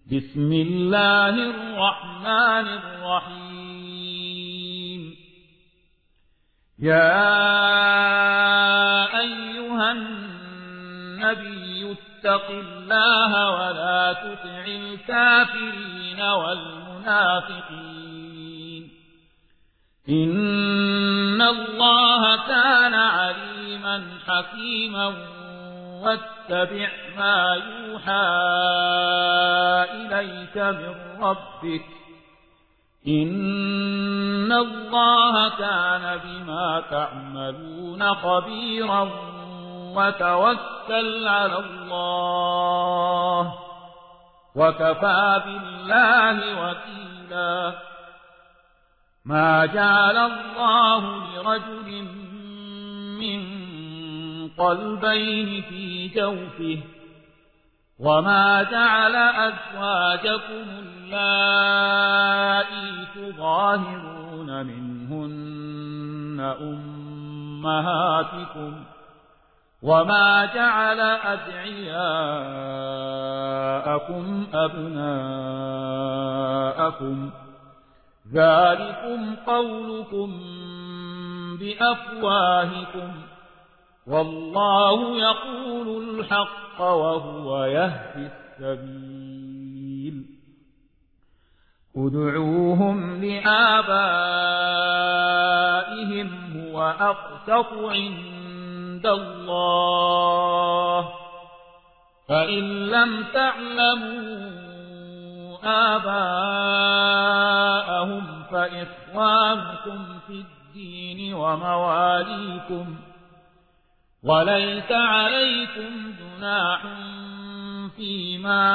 بسم الله الرحمن الرحيم. يا أيها النبي اتق الله ولا تطع الكافرين والمنافقين إن الله كان عليما حكيما واتبع ما يوحى إليك من ربك إن الله كان بما تعملون خبيرا وتوكل على الله وكفى بالله وكيلا. ما جعل الله لرجل من قلبين في جوفه وما جعل أزواجكم اللائي تظاهرون منهن أمهاتكم وما جعل أدعياءكم أبناءكم ذلكم قولكم بأفواهكم والله يقول الحق وهو يهدي السبيل. ادعوهم لآبائهم هو أقسط عند الله فإن لم تعلموا آباءهم فإخوانكم في الدين ومواليكم وليس عليكم جناح فيما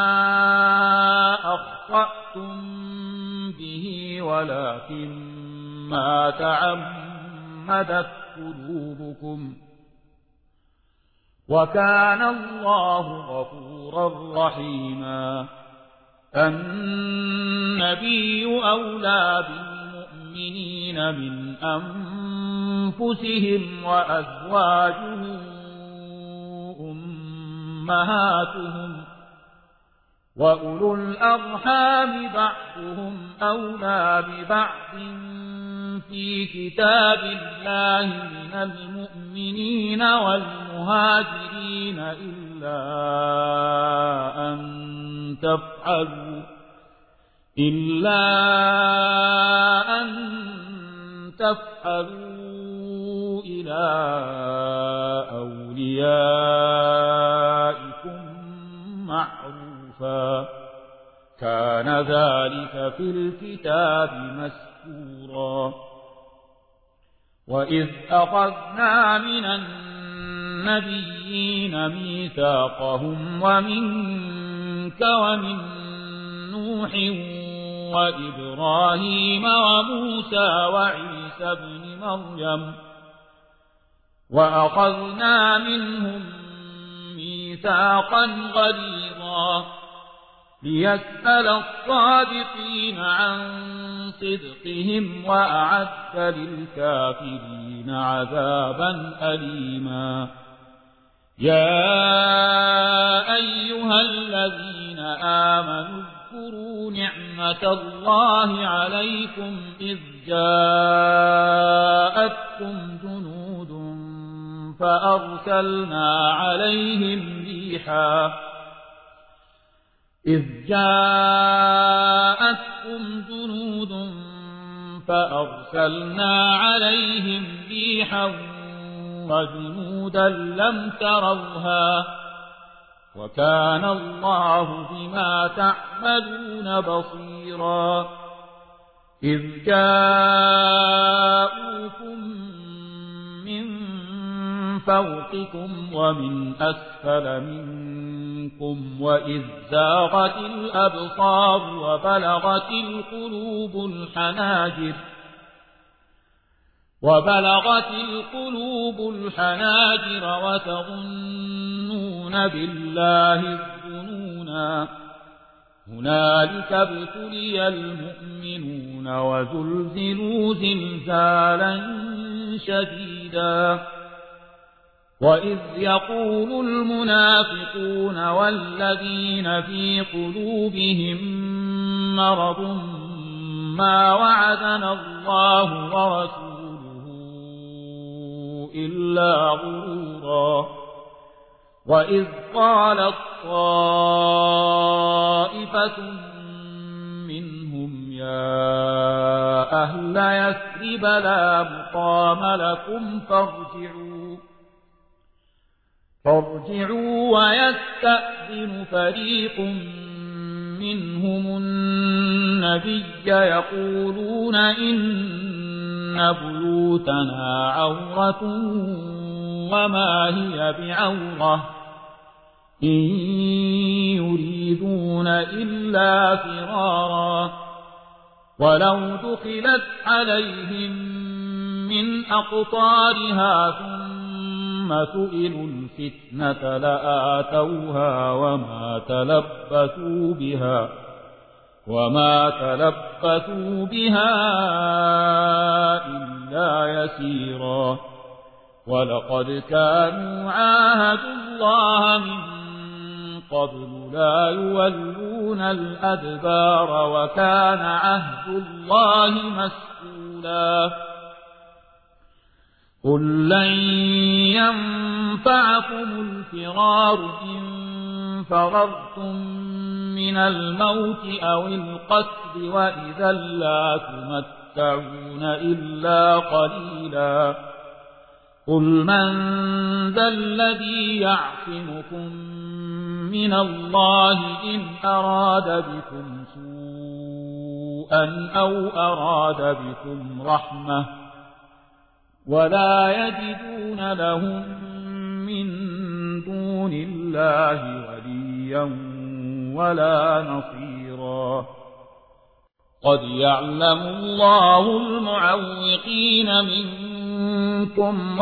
أخطأتم به ولكن ما تعمدت قلوبكم وكان الله غفورا رحيما. النبي أولى بالمؤمنين من أنفسهم وأزواجه أمهاتهم وأولو الأرحام بعضهم أولى ببعض في كتاب الله من المؤمنين والمهاجرين إلا أن تفعلوا إلى أوليائكم معروفا كان ذلك في الكتاب مسطورا. وإذ أخذنا من النبيين ميثاقهم ومنك ومن نوح وإبراهيم وموسى وعيسى ابن مريم وأخذنا منهم ميثاقا غليظا ليسأل الصادقين عن صدقهم وأعد للكافرين عذابا أليما. يا أيها الذين آمنوا اذكروا نعمة الله عليكم إذ جاءتكم جنود فأرسلنا عليهم ريحا وجنودا لم تروها وكان الله بما تعملون بصيرا. إذ جاءوكم من فوقكم ومن أسفل منكم وإذ زاغت الأبصار وبلغت القلوب الحناجر وتظنون بالله الظنونا. هنالك ابتلي المؤمنون وزلزلوا زلزالا شديدا. وإذ يقول المنافقون والذين في قلوبهم مرض ما وعدنا الله ورسوله إلا غرورا وإذ قالت طائفة منهم يا أهل يثرب لا مقام لكم فارجعوا ويستأذن فريق منهم النبي يقولون إن بيوتنا عورة وما هي بعورة إن يريدون إلا فرارا ولو دخلت عليهم من أقطارها ثم سئلوا الفتنة لآتوها وما تلبثوا بها إلا يسيرا ولقد كانوا عاهدوا الله من قبل لا يولون الأدبار وكان عهد الله مسؤولا قل لن ينفعكم الفرار إن فررتم من الموت أو القتل وإذا لا تمتعون إلا قليلا قل من ذا الذي يعصمكم من الله إن أراد بكم سوءا أو أراد بكم رحمة ولا يجدون لهم من دون الله وليا ولا نصيرا قد يعلم الله المعوقين منكم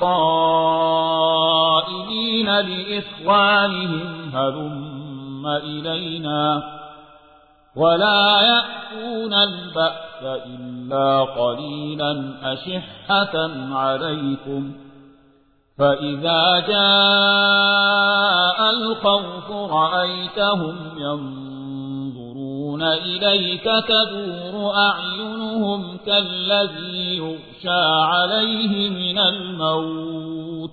والقائلين لإخوانهم هلم إلينا ولا يأتون البأس إلا قليلا أشحة عليكم فإذا جاء الخوف رأيتهم ينظرون إليك تدور أعينهم كالذي يغشى عليه من الموت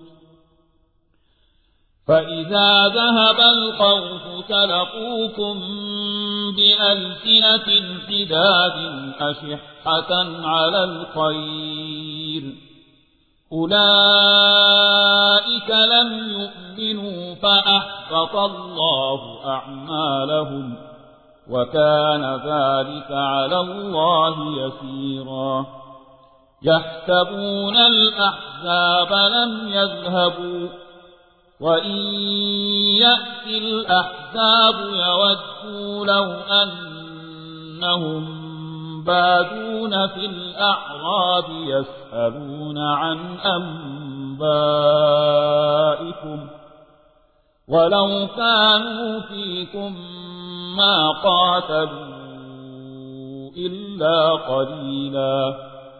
فإذا ذهب الخوف سلقوكم بألسنة حداد أشحة على الخير أولئك لم يؤمنوا فأحبط الله أعمالهم وكان ذلك على الله يسيرا يحسبون الأحزاب لم يذهبوا وإن يأتي الأحزاب يودوا لو أنهم بادون في الأعراب يسألون عن أنبائكم ولو كانوا فيكم ما قاتلوا إلا قليلا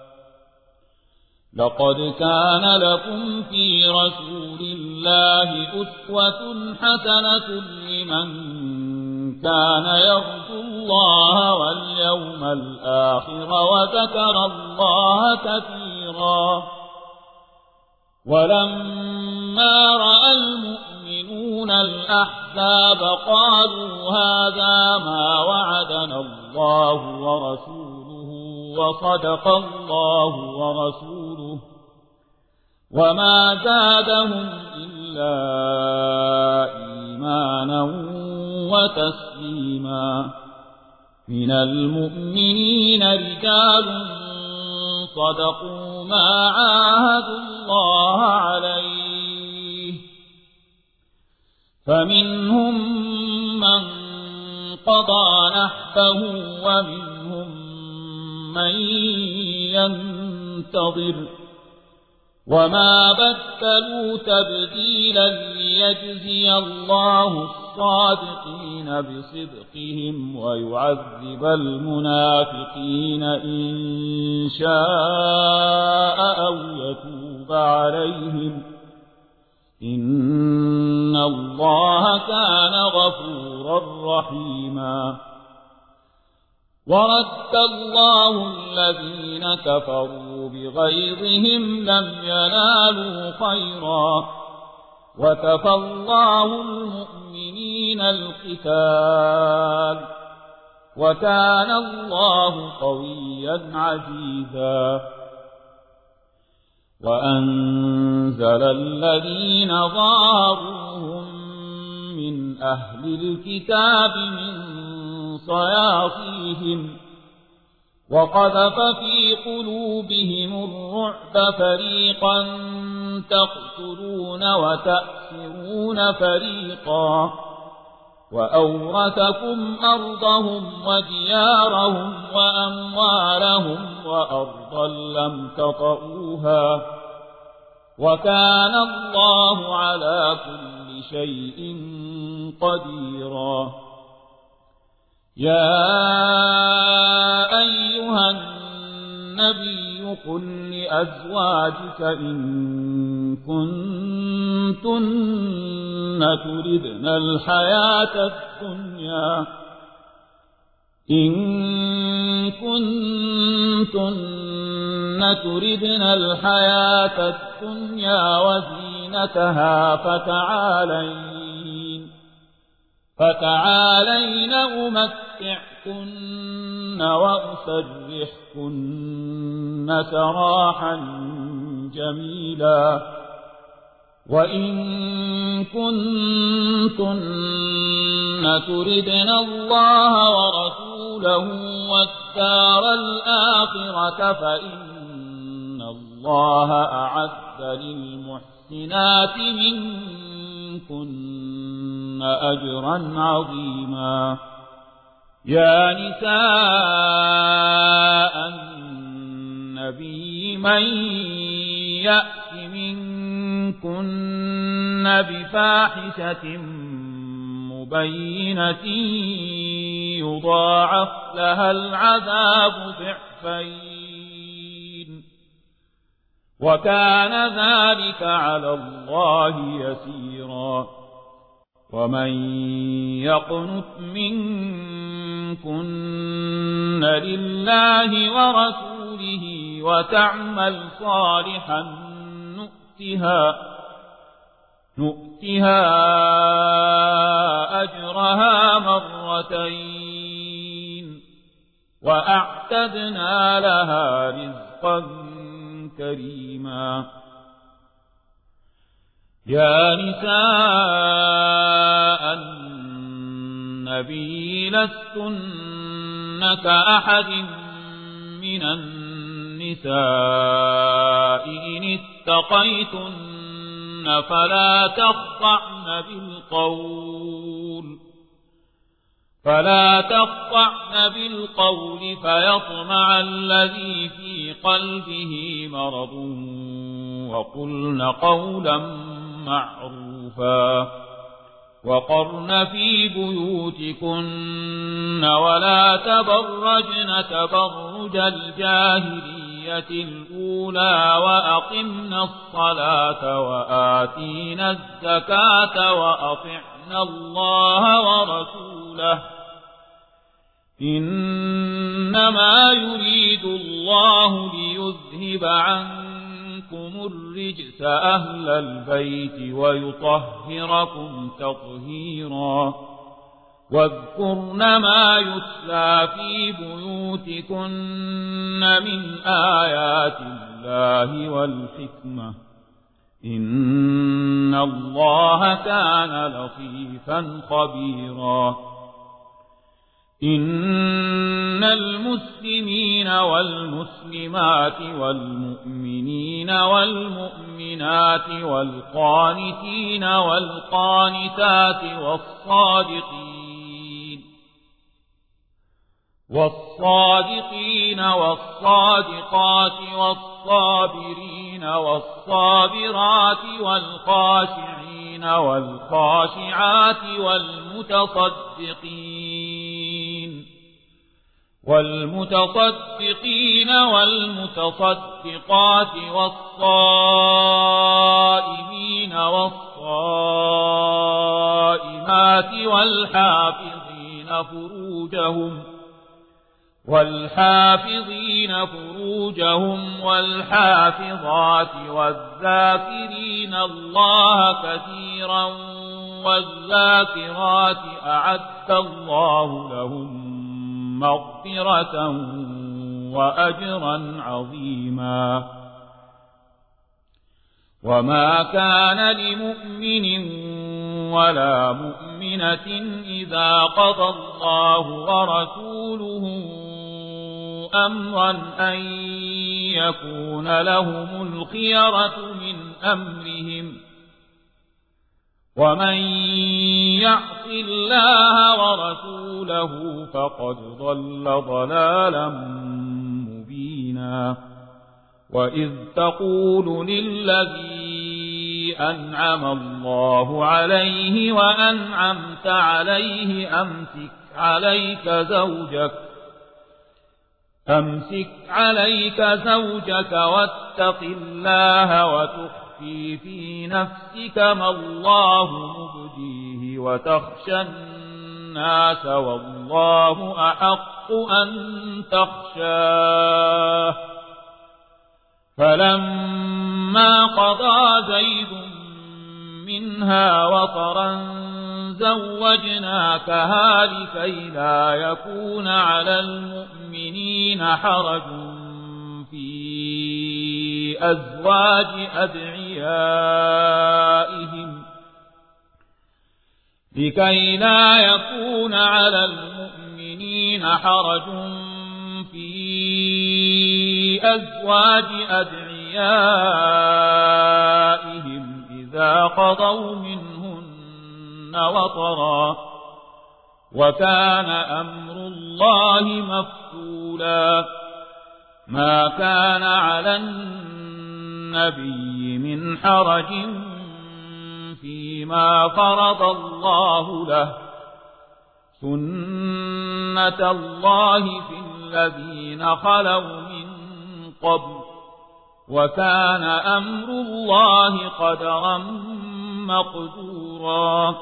لقد كان لكم في رسول الله أسوة حسنة لمن كان يرجو الله واليوم الآخر وذكر الله كثيرا ولما رأى المؤمنون الأحزاب قالوا هذا ما وعدنا الله ورسوله وصدق الله ورسوله وما زادهم إلا إيمانا وتسليما من المؤمنين رجال صدقوا ما عاهدوا الله عليه فمنهم من قضى نحبه ومنهم من ينتظر وما بدلوا تبديلا ليجزي الله الصادقين بصدقهم ويعذب المنافقين إن شاء أو يتوب عليهم إن الله كان غفورا رحيما ورد الله الذين كفروا بغيظهم لم ينالوا خيرا وكفى الله المؤمنين القتال وكان الله قويا عزيزا وأنزل الذين ظاهروهم من أهل الكتاب من صياصيهم وقذف في قلوبهم الرعب فريقا تقتلون وتأسرون فريقا وأورثكم أرضهم وديارهم وأموالهم وأرضا لم تطئوها وكان الله على كل شيء قديرا يا أيها النبي قل لأزواجك إن كنتن تردن الحياة الدنيا وزينتها فتعالين أمتعكن وأسرحكن سراحا جميلا وإن كنتن تردن الله ورسوله والدار الآخرة فإن الله أعد للمحسنات منكن أجرا عظيما يا نساء النبي من يأت منكن بفاحشة مبينة يضاعف لها العذاب ضعفين وكان ذلك على الله يسيرا ومن يقنت منكن لله ورسوله وتعمل صالحا نؤتها أجرها مرتين وأعتدنا لها رزقا كريما يا نساء النبي لستن كأحد من النساء إن اتقيتن فلا تخضعن بالقول فيطمع الذي في قلبه مرض وقلن قولا معروفا وقرن في بيوتكن ولا تبرجن تبرج الجاهلية الأولى وأقمن الصلاة وآتينا الزكاة وأطعن الله ورسوله إنما يريد الله ليذهب عنكم الرجس أهل البيت ويطهركم تطهيرا واذكرن ما يتلى في بيوتكن من آيات الله والحكمة إن الله كان لطيفا خبيرا إن المسلمين والمسلمات والمؤمنين والمؤمنات والقانتين والقانتات والصادقين والصادقات والصابرين والصابرات والخاشعين والخاشعات والمتصدقين والمتصدقات والصائمين والصائمات والحافظين فروجهم والحافظات والذاكرين الله كثيرا والذاكرات أعد الله لهم مغفرة وأجرا عظيما. وما كان لمؤمن ولا مؤمنة إذا قضى الله ورسوله أمرا أن يكون لهم الخيرة من أمرهم ومن يعص الله ورسوله فقد ضل ضلالا مبينا. وإذ تقول للذي أنعم الله عليه وأنعمت عليه أمسك عليك زوجك واتق الله وتخفي في نفسك ما الله مبديه وتخشى الناس والله أحق أن تخشاه. فلما قضى زيد منها وطرا زوجناكها لكي لا يكون على المؤمنين حرج في أزواج أدعيائهم إذا قضوا منهن وطرا وكان أمر الله مفعولا. ما كان على النبي من حرج فيما فرض الله له سنة الله في الذين خلوا من قبل وكان أمر الله قدرا مقدورا.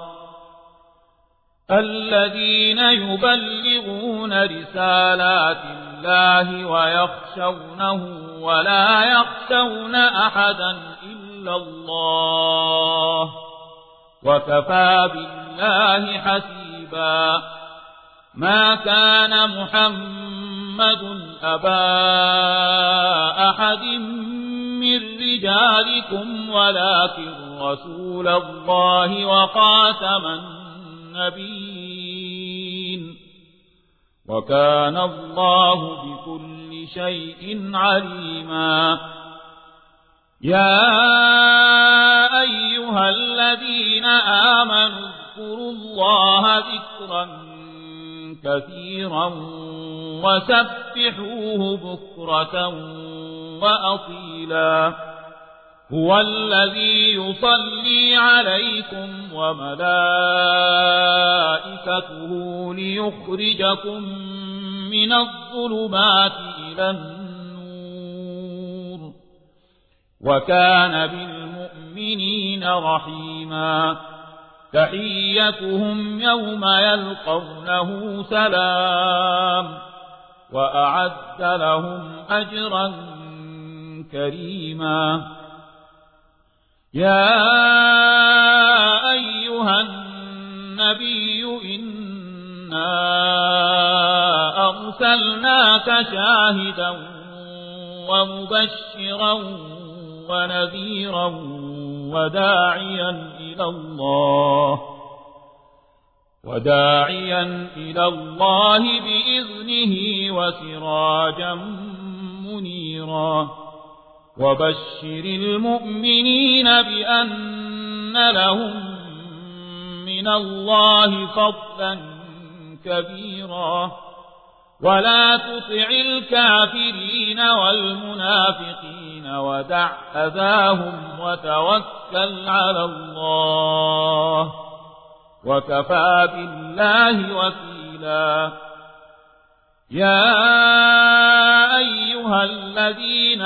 الذين يبلغون رسالات الله ويخشونه ولا يخشون أحدا إلا الله وكفى بالله حسيبا. ما كان محمد أبا أحد من رجالكم ولكن رسول الله وخاتم النبيين وكان الله بكل شيء عليما. يا أيها الذين آمنوا اذكروا الله ذكرا كثيرا وسبحوه بكرة وأصيلا. هو الذي يصلي عليكم وملائكته ليخرجكم من الظلمات إلى النور وكان بالمؤمنين رحيما. تحيتهم يوم يلقونه سلام وأعد لهم أجرا كريما. يا أيها النبي إنا أرسلناك شاهدا ومبشرا ونذيرا وداعيا إلى الله بإذنه وسراجا منيرا. وبشر المؤمنين بأن لهم من الله فضلا كبيرا. ولا تطع الكافرين والمنافقين ودع أذاهم وتوكل على الله وكفى بالله وكيلا. يا أيها الذين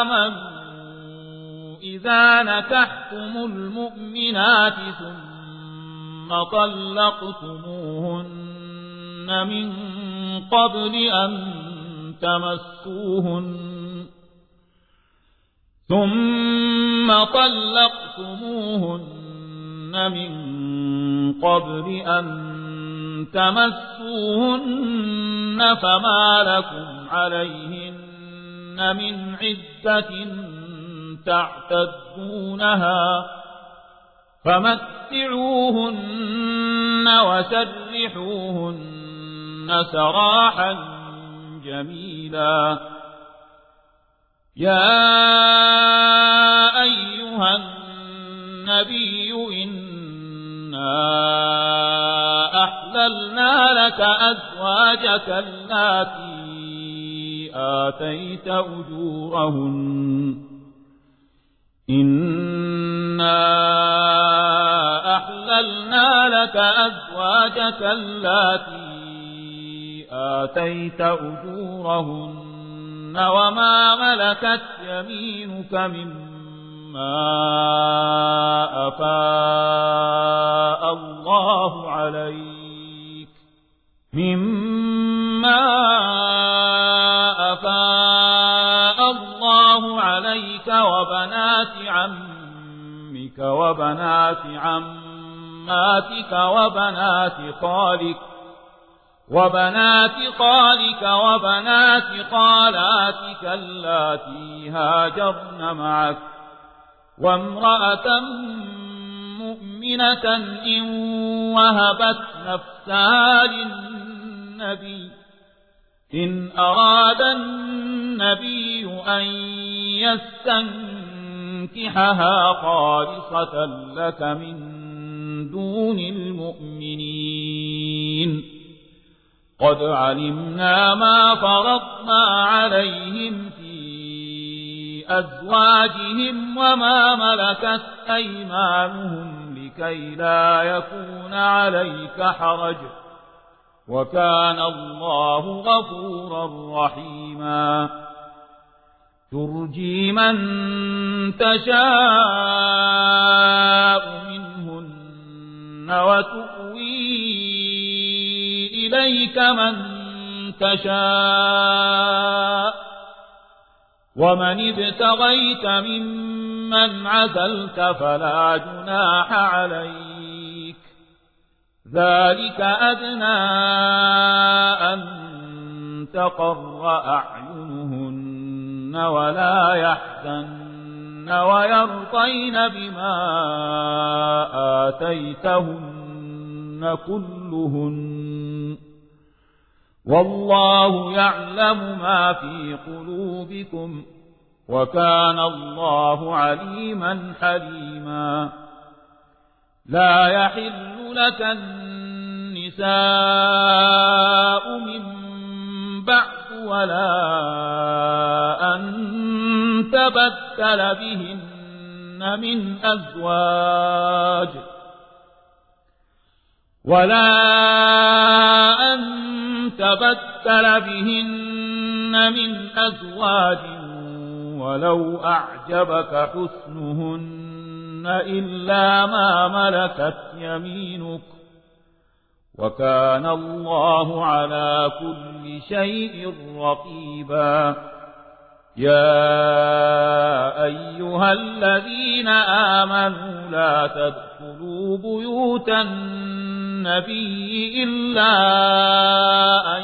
آمنوا إذا نكحتم المؤمنات ثم طلقتموهن من قبل أن تمسوهن ثم طلقتموهن من قبل أن تمسوهن فما لكم عليهن من عدة تعتدونها فمتعوهن وسرحوهن سراحا جميلا. يا أيها النبي إنا أحللنا لك أزواجك اللاتي آتيت أجورهن أحللنا لك أزواجك اللاتي آتيت أجورهن وما ملكت يمينك مما أفاء الله عليك وبنات عمك وبنات عماتك وبنات خالك وبنات خالاتك اللاتي هاجرن معك وامرأة مؤمنة إن وهبت نفسها للنبي إن أراد النبي أن يستنكحها خالصة لك من دون المؤمنين. قد علمنا ما فرضنا عليهم في أزواجهم وما ملكت أيمانهم لكي لا يكون عليك حرج وكان الله غفورا رحيما. ترجي من تشاء منهن وتؤوي إليك من تشاء ومن ابتغيت ممن عزلت فلا جناح عليك ذلك أدنى أن تقر أعينهن ولا يحزن ويرضين بما آتيتهن كلهن والله يعلم ما في قلوبكم وكان الله عليما حليما. لا يحل لك النساء من بعد ولا أن تبدل بهن من أزواج ولو أعجبك حسنهن إلا ما ملكت يمينك وكان الله على كل شيء رقيبا. يا أيها الذين آمنوا لا تدخلوا بيوت النبي إلا أن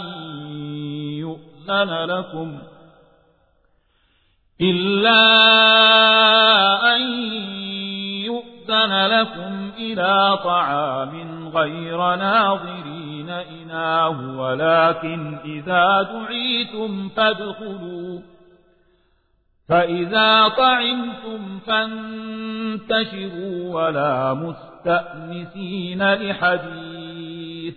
يؤذن لكم إلى طعام غير ناظرين إناه ولكن إذا دعيتم فادخلوا فإذا طعمتم فانتشروا ولا مستأنسين لحديث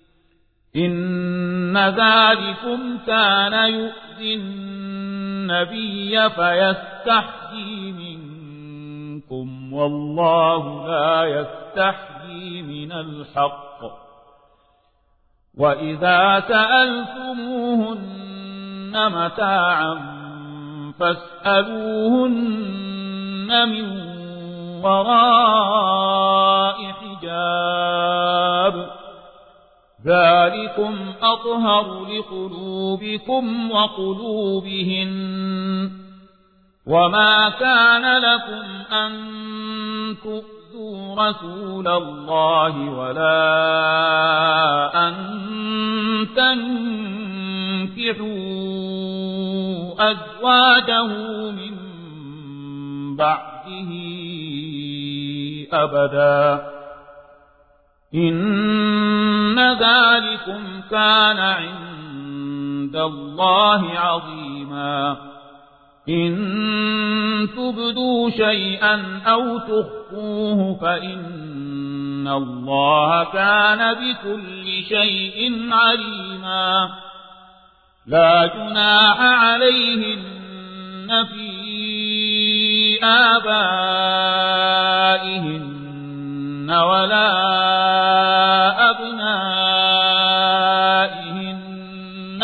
إن ذلكم كان يؤذي النبي فيستحيي منكم والله لا يستحيي من الحق. وإذا سألتموهن متاعا فاسألوهن من وراء حجاب ذلكم أطهر لقلوبكم وقلوبهن وما كان لكم أن تؤذوا رسول الله ولا أن تنكحوا أزواجه من بعده أبدا إن ذلكم كان عند الله عظيما إن تبدوا شيئا أو تخفوه فإن الله كان بكل شيء عليما لا جناح عليهن في آبائهن ولا أبنائهن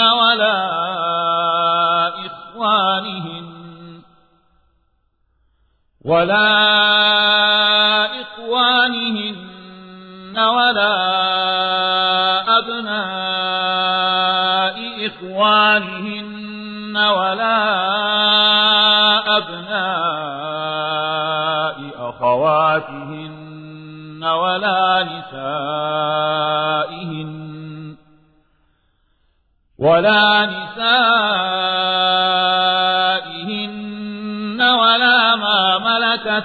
ولا إخوانهن ولا أبناء إخوانهن ولا أبناء أخواتهن ولا نسائهن ولا ما ملكت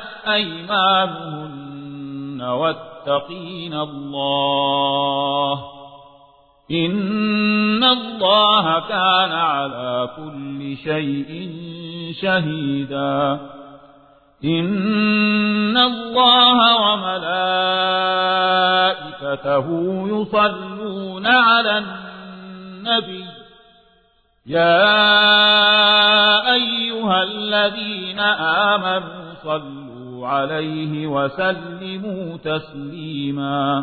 أيمانهن واتقين الله إن الله كان على كل شيء شهيدا إن الله وملائكته يصلون على النبي يا أيها الذين آمنوا صلوا عليه وسلموا تسليما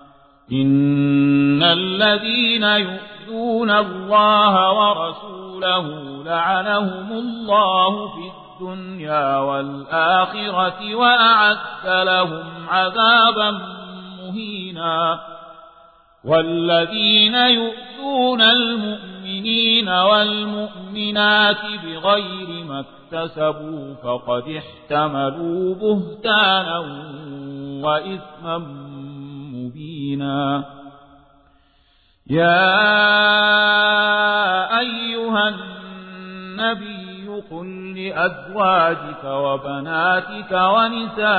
إن الذين يؤذون الله ورسوله لعنهم الله في الدنيا والآخرة وأعد لهم عذابا مهينا والذين يؤذون المؤمنين والمؤمنات بغير ما اكتسبوا فقد احتملوا بهتانا وإثما مبينا يا أيها النبي قل لأزواجك وبناتك ونساء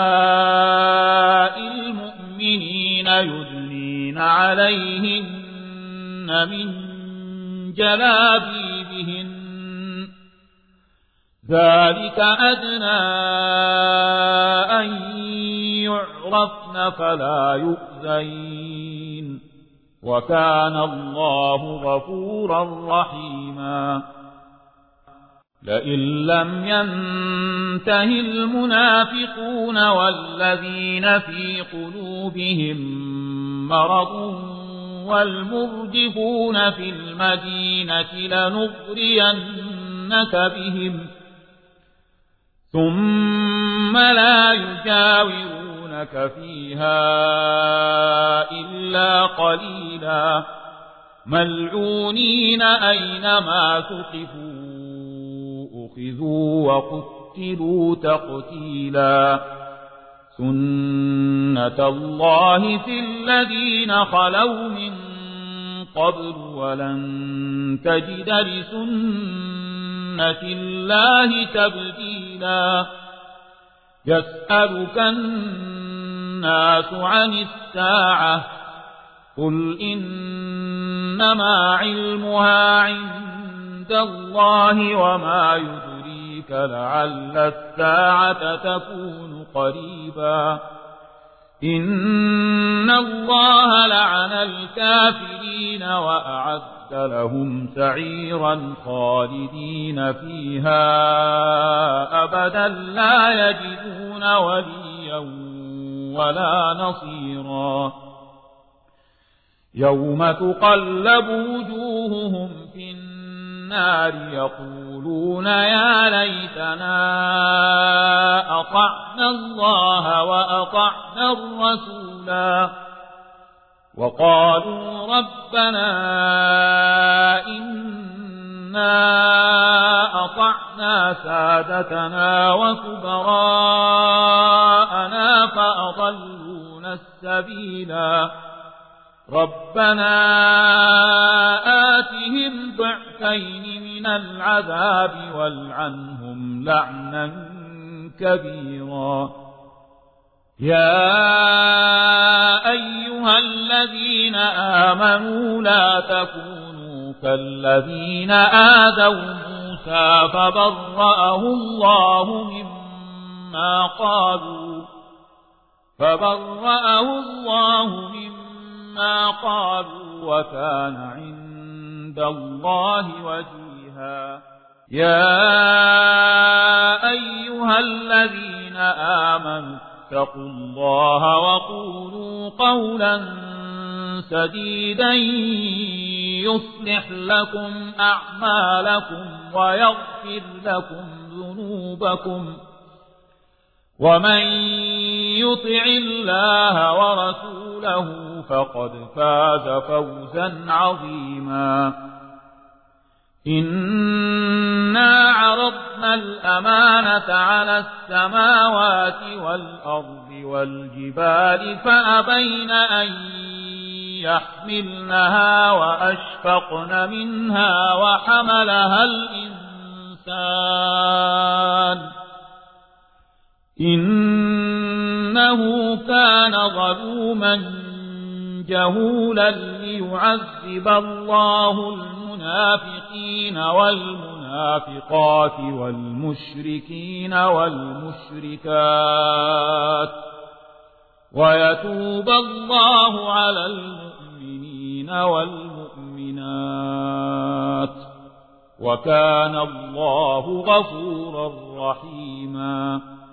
المؤمنين يدنين عليهن من جلابيبهن ذلك أدنى أن يعرفن فلا يؤذين وكان الله غفورا رحيما لئن لم ينته المنافقون والذين في قلوبهم مرض والمرجفون في المدينة لنغرينك بهم ثم لا يجاورونك فيها إلا قليلا ملعونين أينما ثقفوا أخذوا وقتلوا تقتيلا سنة الله في الذين خلوا من قبل ولن تجد لسنة الله تبديلا يسألك الناس عن الساعة قل إنما علمها عند الله وما يدريك لعل الساعة تكون قريبا إن الله لعن الكافرين وأعد لهم سعيرا خالدين فيها أبدا لا يجدون وليا ولا نصيرا يوم تقلب وجوههم في النار يقولون يا ليتنا أطعنا الله وأطعنا الرسولا وقالوا ربنا إنا أطعنا سادتنا وكبراءنا فأضلونا السبيلا ربنا آتهم ضعفين من العذاب والعنهم لعنا كبيرا يا أيها الذين آمنوا لا تكونوا كالذين آذوا موسى فبرأه الله مما قالوا وكان عند الله وجيها يا أيها الذين آمنوا اتقوا الله وقولوا قولا سديدا يصلح لكم أعمالكم ويغفر لكم ذنوبكم ومن يطع الله ورسوله فقد فاز فوزا عظيما إنا عرضنا الأمانة على السماوات والأرض والجبال فأبين أن يحملنها وأشفقن منها وحملها الإنسان إنه كان ظلوما جهولا ليعذب الله المنافقين والمنافقات والمشركين والمشركات ويتوب الله على المؤمنين والمؤمنات وكان الله غفورا رحيما